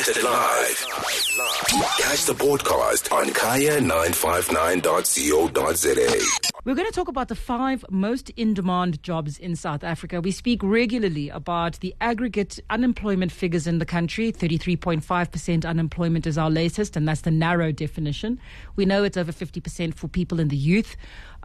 Broadcasted live. Catch the podcast on kaya959.co.za. We're going to talk about the 5 most in-demand jobs in South Africa. We speak regularly about the aggregate unemployment figures in the country. 33.5% unemployment is our latest, and that's the narrow definition. We know it's over 50% for people in the youth.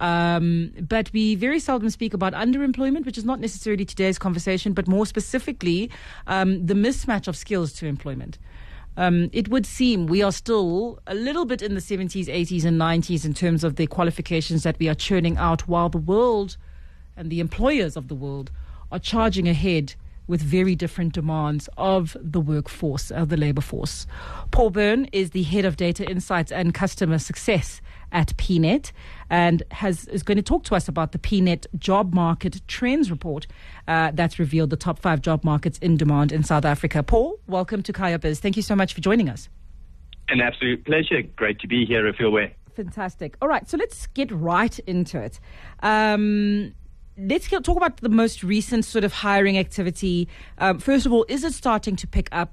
But we very seldom speak about underemployment, which is not necessarily today's conversation, but more specifically, the mismatch of skills to employment. It would seem we are still a little bit in the 70s, 80s and 90s in terms of the qualifications that we are churning out, while the world and the employers of the world are charging ahead with very different demands of the workforce, of the labor force. Paul Byrne is the head of data insights and customer success at PNet and is going to talk to us about the PNet job market trends report that's revealed the top 5 job markets in demand in South Africa. Paul, welcome to Kaya Biz. Thank you so much for joining us. An absolute pleasure. Great to be here, Afilwe. Fantastic. All right, so let's get right into it. Let's talk about the most recent sort of hiring activity. First of all, is it starting to pick up?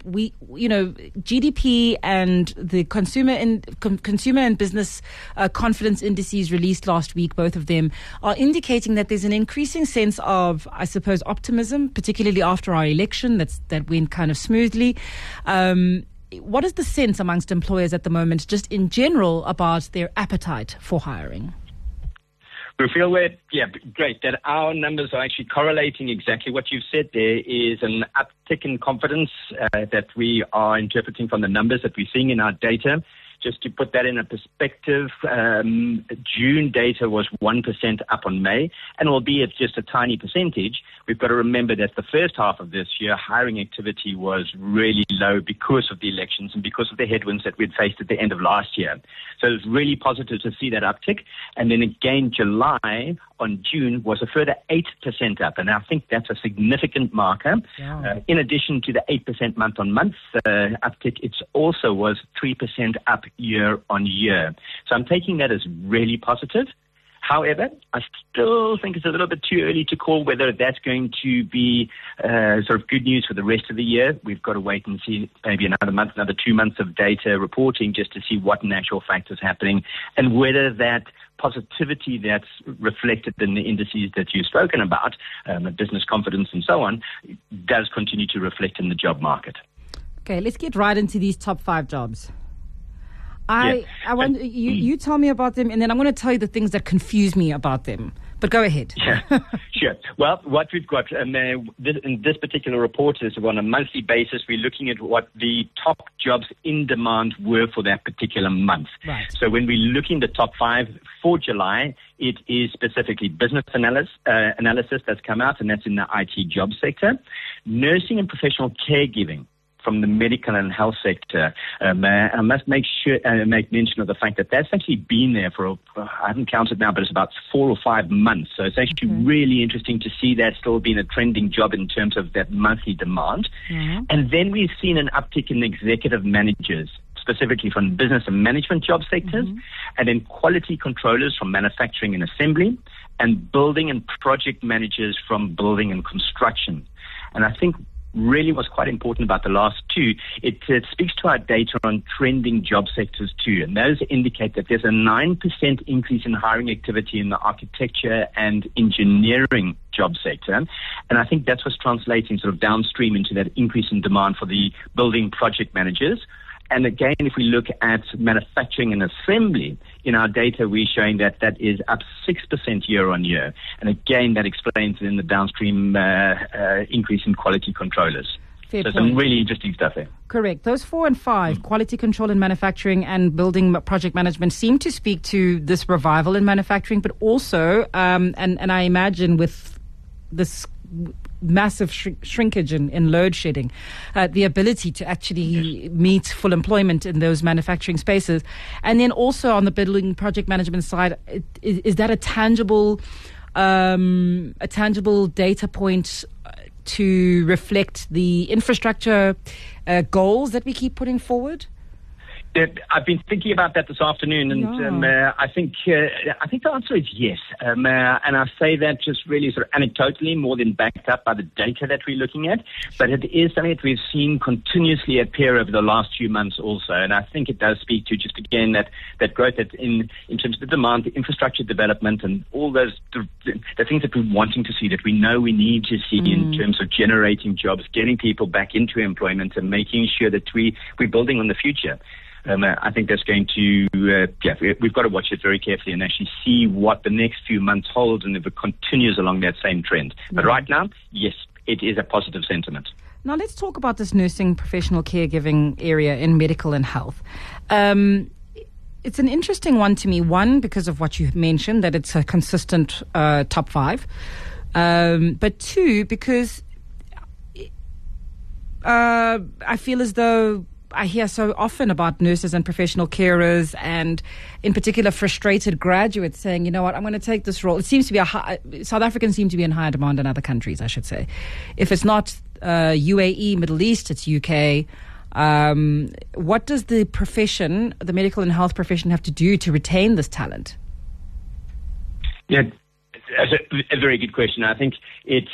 GDP and the consumer and business confidence indices released last week, both of them, are indicating that there's an increasing sense of, I suppose, optimism, particularly after our election that went kind of smoothly. What is the sense amongst employers at the moment, just in general, about their appetite for hiring? We feel great that our numbers are actually correlating exactly what you've said. There is an uptick in confidence that we are interpreting from the numbers that we're seeing in our data. Just to put that in a perspective, June data was 1% up on May, and albeit just a tiny percentage, we've got to remember that the first half of this year, hiring activity was really low because of the elections and because of the headwinds that we'd faced at the end of last year. So it was really positive to see that uptick. And then again, July on June was a further 8% up, and I think that's a significant marker. Yeah. In addition to the 8% month-on-month uptick, it also was 3% up year on year. So I'm taking that as really positive. However, I still think it's a little bit too early to call whether that's going to be sort of good news for the rest of the year. We've got to wait and see maybe another 2 months of data reporting just to see what in actual fact is happening and whether that positivity that's reflected in the indices that you've spoken about, business confidence and so on, does continue to reflect in the job market. Okay, let's get right into these top 5 jobs. I want you tell me about them, and then I'm going to tell you the things that confuse me about them. But go ahead. Yeah, sure. Well, what we've got in this particular report is on a monthly basis. We're looking at what the top jobs in demand were for that particular month. Right. So when we're looking at the top 5 for July, it is specifically business analysis that's come out, and that's in the IT job sector, nursing and professional caregiving from the medical and health sector. I must make mention of the fact that that's actually been there for, I haven't counted now, but it's about 4 or 5 months. So it's actually really interesting to see that still being a trending job in terms of that monthly demand. Mm-hmm. And then we've seen an uptick in executive managers, specifically from business and management job sectors, and then quality controllers from manufacturing and assembly, and building and project managers from building and construction. And I think really what's quite important about the last 2, it speaks to our data on trending job sectors too. And those indicate that there's a 9% increase in hiring activity in the architecture and engineering job sector. And I think that's what's translating sort of downstream into that increase in demand for the building project managers. And again, if we look at manufacturing and assembly, in our data, we're showing that that is up 6% year on year. And again, that explains in the downstream increase in quality controllers. Fair so point. some really interesting stuff there. Correct. Those 4 and 5, quality control in manufacturing and building project management, seem to speak to this revival in manufacturing, but also, and I imagine with this massive shrinkage in load shedding, the ability to actually meet full employment in those manufacturing spaces. And then also on the building project management side, is that a tangible data point to reflect the infrastructure goals that we keep putting forward? I've been thinking about that this afternoon, and I think the answer is yes. And I say that just really sort of anecdotally, more than backed up by the data that we're looking at. But it is something that we've seen continuously appear over the last few months also. And I think it does speak to just again that growth that in terms of the demand, the infrastructure development, and all those the things that we're wanting to see, that we know we need to see in terms of generating jobs, getting people back into employment, and making sure that we're building on the future. I think that's going to, we've got to watch it very carefully and actually see what the next few months hold and if it continues along that same trend. But right now, yes, it is a positive sentiment. Now let's talk about this nursing professional caregiving area in medical and health. It's an interesting one to me, one, because of what you mentioned, that it's a consistent top 5. But two, because I feel as though I hear so often about nurses and professional carers, and in particular frustrated graduates saying, you know what, I'm going to take this role. It seems to be South Africans seem to be in higher demand than other countries, I should say. If it's not UAE, Middle East, it's UK. What does the profession, the medical and health profession, have to do to retain this talent? Yeah, that's a very good question. I think it's...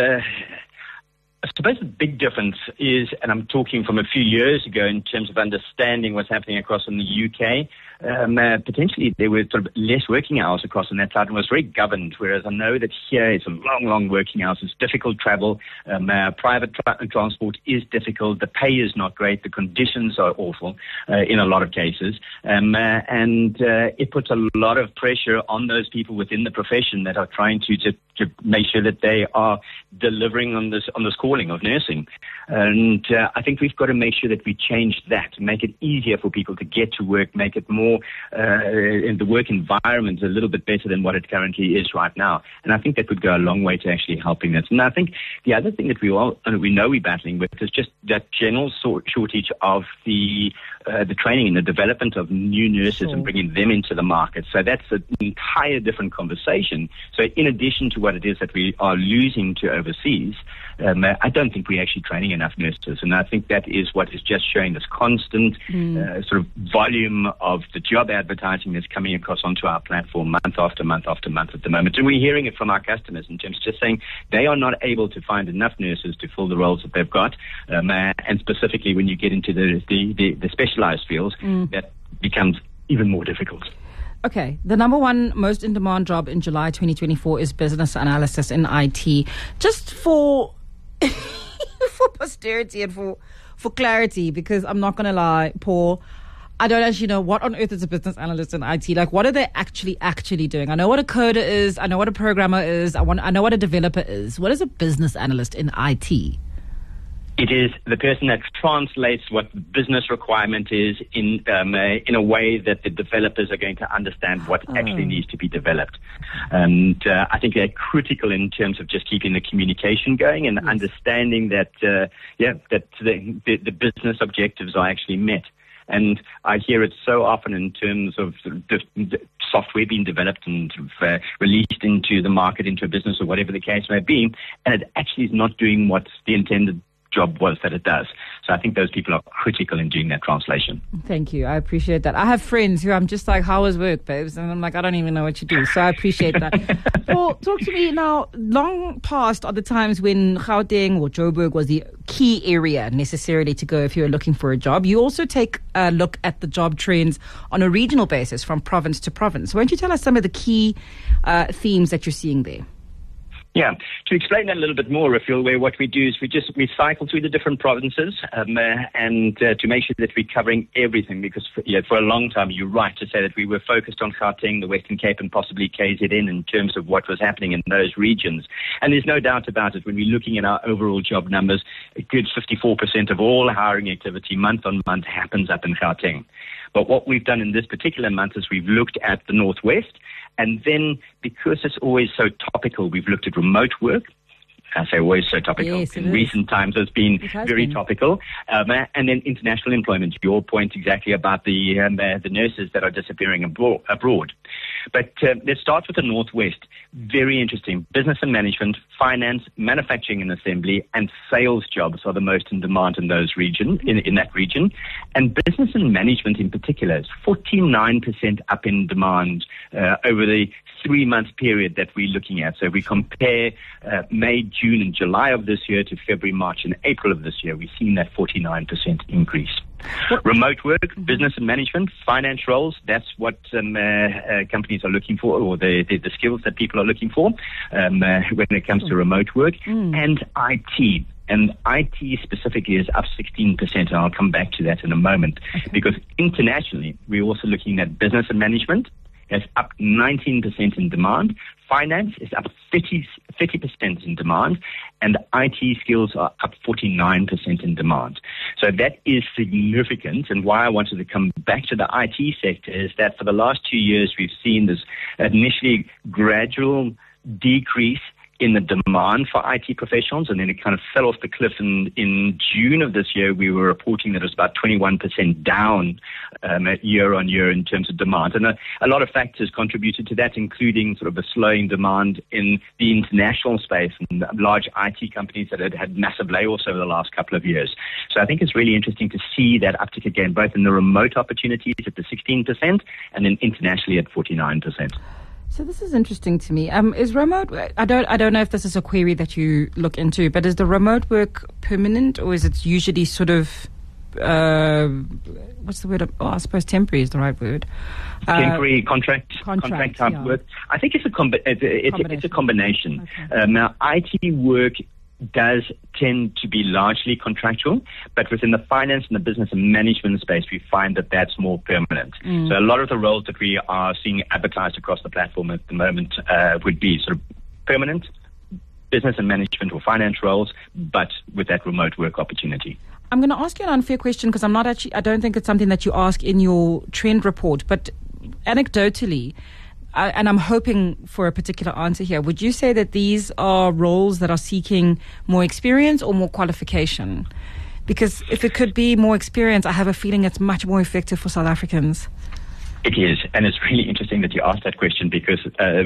I suppose the big difference is, and I'm talking from a few years ago in terms of understanding what's happening across in the UK, potentially there were sort of less working hours across on that side and was very governed, whereas I know that here it's a long working hours. It's difficult travel. Private transport is difficult. The pay is not great. The conditions are awful in a lot of cases. And it puts a lot of pressure on those people within the profession that are trying to make sure that they are delivering on this calling of nursing. And I think we've got to make sure that we change that, make it easier for people to get to work, make it more, in the work environment a little bit better than what it currently is right now. And I think that would go a long way to actually helping this. And I think the other thing that we know we're battling with is just that general shortage of the training and the development of new nurses and bringing them into the market. So that's an entire different conversation. So in addition to what it is that we are losing to overseas, I don't think we're actually training enough nurses. And I think that is what is just showing this constant sort of volume of the job advertising that's coming across onto our platform month after month after month at the moment. And we're hearing it from our customers in terms of just saying they are not able to find enough nurses to fill the roles that they've got. And specifically when you get into the specialized fields, that becomes even more difficult. Okay, the number one most in-demand job in July 2024 is business analysis in IT. Just for for posterity and for clarity, because I'm not going to lie, Paul, I don't actually know what on earth is a business analyst in IT. Like, what are they actually doing? I know what a coder is. I know what a programmer is. I know what a developer is. What is a business analyst in IT? It is the person that translates what the business requirement is in a way that the developers are going to understand what actually needs to be developed. And I think they're critical in terms of just keeping the communication going and understanding that the business objectives are actually met. And I hear it so often in terms of the software being developed and released into the market, into a business or whatever the case may be, and it actually is not doing what the intended job was that it does. So I think those people are critical in doing that translation. Thank you. I appreciate that. I have friends who I'm just like, how was work, babes? And I'm like, I don't even know what you do. So I appreciate that. Paul, talk to me now. Long past are the times when Gauteng or Joburg was the key area necessarily to go if you were looking for a job. You also take a look at the job trends on a regional basis from province to province. Why don't you tell us some of the key themes that you're seeing there? Yeah, to explain that a little bit more, Rafil, what we do is we cycle through the different provinces and to make sure that we're covering everything, because for a long time, you're right to say that we were focused on Gauteng, the Western Cape, and possibly KZN in terms of what was happening in those regions. And there's no doubt about it, when we're looking at our overall job numbers, a good 54% of all hiring activity month on month happens up in Gauteng. But what we've done in this particular month is we've looked at the Northwest. And then, because it's always so topical, we've looked at remote work. I say always so topical. Yes, in recent times, it's been very topical. And then international employment. Your point exactly about the nurses that are disappearing abroad. But let's start with the Northwest. Very interesting. Business and management, finance, manufacturing and assembly, and sales jobs are the most in demand in those in that region. And business and management in particular is 49% up in demand over the 3-month period that we're looking at. So if we compare May, June, and July of this year to February, March, and April of this year, we've seen that 49% increase. Remote work, business and management, finance roles, that's what companies are looking for, or the skills that people are looking for when it comes to remote work, and IT. And IT specifically is up 16%, and I'll come back to that in a moment, because internationally, we're also looking at business and management. It's up 19% in demand. Finance is up 30% in demand, and IT skills are up 49% in demand. So that is significant, and why I wanted to come back to the IT sector is that for the last 2 years, we've seen this initially gradual decrease in the demand for IT professionals, and then it kind of fell off the cliff. In June of this year, we were reporting that it was about 21% down year on year in terms of demand. And a lot of factors contributed to that, including sort of a slowing demand in the international space and large IT companies that had massive layoffs over the last couple of years. So I think it's really interesting to see that uptick again, both in the remote opportunities at the 16% and then internationally at 49%. So this is interesting to me. Is remote? I don't know if this is a query that you look into, but is the remote work permanent, or is it usually sort of what's the word? I suppose temporary is the right word. Temporary contract type work. I think it's a combination. Okay. Now, IT work does tend to be largely contractual, but within the finance and the business and management space, we find that that's more permanent. So a lot of the roles that we are seeing advertised across the platform at the moment would be sort of permanent business and management or finance roles, but with that remote work opportunity. I'm going to ask you an unfair question because I don't think it's something that you ask in your trend report, but anecdotally, and I'm hoping for a particular answer here, would you say that these are roles that are seeking more experience or more qualification? Because if it could be more experience, I have a feeling it's much more effective for South Africans. It is, and it's really interesting that you asked that question, because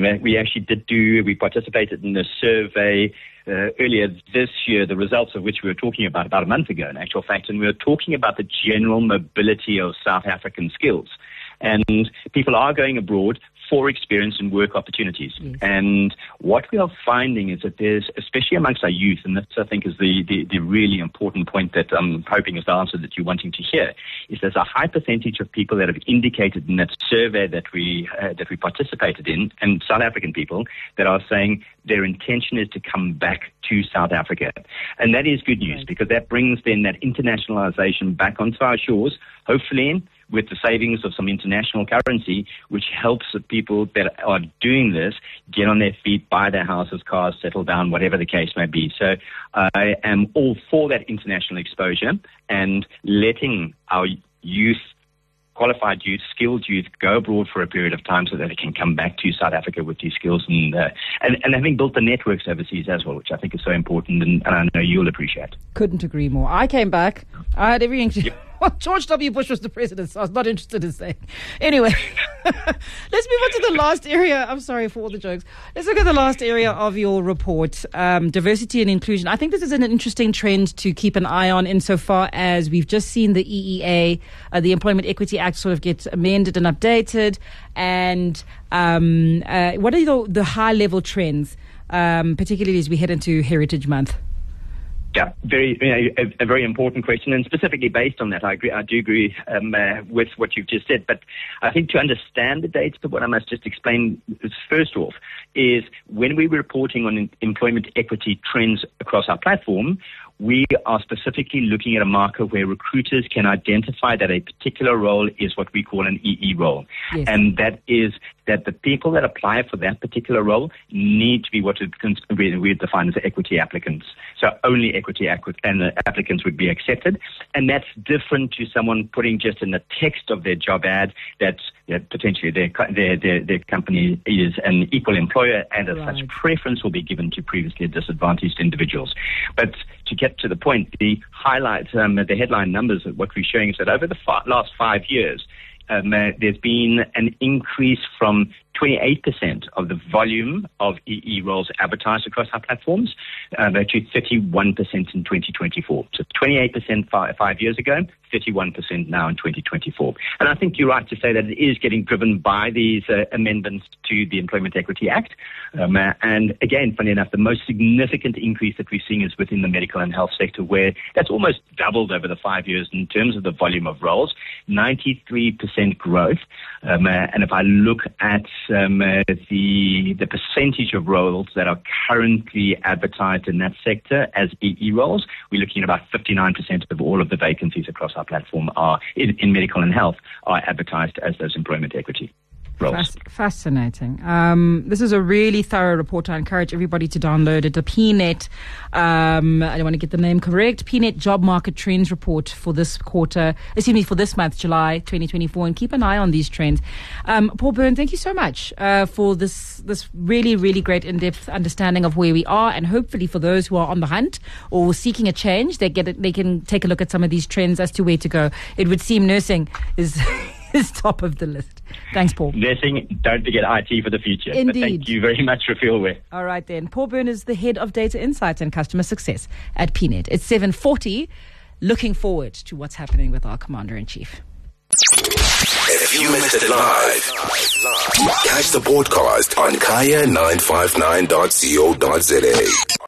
we participated in a survey earlier this year, the results of which we were talking about a month ago, in actual fact, and we were talking about the general mobility of South African skills. And people are going abroad for experience and work opportunities. Yes. And what we are finding is that there's, especially amongst our youth, and this I think is the really important point that I'm hoping is the answer that you're wanting to hear, is there's a high percentage of people that have indicated in that survey that we participated in, and South African people, that are saying their intention is to come back to South Africa. And that is good news, because that brings then that internationalization back onto our shores, hopefully with the savings of some international currency, which helps the people that are doing this get on their feet, buy their houses, cars, settle down, whatever the case may be. So I am all for that international exposure and letting our youth, qualified youth, skilled youth, go abroad for a period of time so that they can come back to South Africa with these skills and having built the networks overseas as well, which I think is so important, and I know you'll appreciate. Couldn't agree more. I came back. I had every interest. Well, George W. Bush was the president, so I was not interested in saying. Anyway, let's move on to the last area. I'm sorry for all the jokes. Let's look at the last area of your report, diversity and inclusion. I think this is an interesting trend to keep an eye on, insofar as we've just seen the EEA, the Employment Equity Act, sort of get amended and updated. And what are the high-level trends, particularly as we head into Heritage Month? Yeah, a very important question, and specifically based on that, I do agree with what you've just said. But I think to understand the data, what I must just explain is, first off, is when we're reporting on employment equity trends across our platform, we are specifically looking at a marker where recruiters can identify that a particular role is what we call an EE role. Yes. And that is that the people that apply for that particular role need to be what we define as equity applicants. So only equity applicants would be accepted. And that's different to someone putting just in the text of their job ad that potentially their company is an equal employer, and as such preference will be given to previously disadvantaged individuals. But to get to the point, the highlights, the headline numbers of what we're showing is that over the last 5 years, there's been an increase from 28% of the volume of EE roles advertised across our platforms to 31% in 2024. So 28% 5 years ago, 31% now in 2024. And I think you're right to say that it is getting driven by these amendments to the Employment Equity Act. And again, funny enough, the most significant increase that we're seeing is within the medical and health sector, where that's almost doubled over the 5 years in terms of the volume of roles, 93% growth. And if I look at the percentage of roles that are currently advertised in that sector as EE roles, we're looking at about 59% of all of the vacancies across our platform are in medical and health are advertised as those employment equity roles. Fascinating. This is a really thorough report. I encourage everybody to download it. The PNet, I don't want to get the name correct, PNet Job Market Trends Report for this for this month, July 2024, and keep an eye on these trends. Paul Byrne, thank you so much for this really, really great in-depth understanding of where we are, and hopefully for those who are on the hunt or seeking a change, they can take a look at some of these trends as to where to go. It would seem nursing is top of the list. Thanks, Paul. Nursing, don't forget IT for the future. Indeed. But thank you very much, Rafiel. All right, then. Paul Byrne is the Head of Data Insights and Customer Success at PNet. It's 7:40. Looking forward to what's happening with our Commander-in-Chief. If you missed it live, catch the podcast on kaya959.co.za.